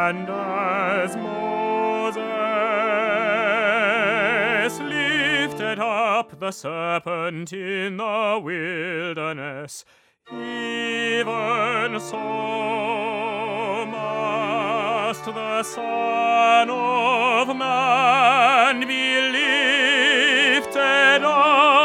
And as Moses lifted up the serpent in the wilderness, even so must the Son of Man be lifted up,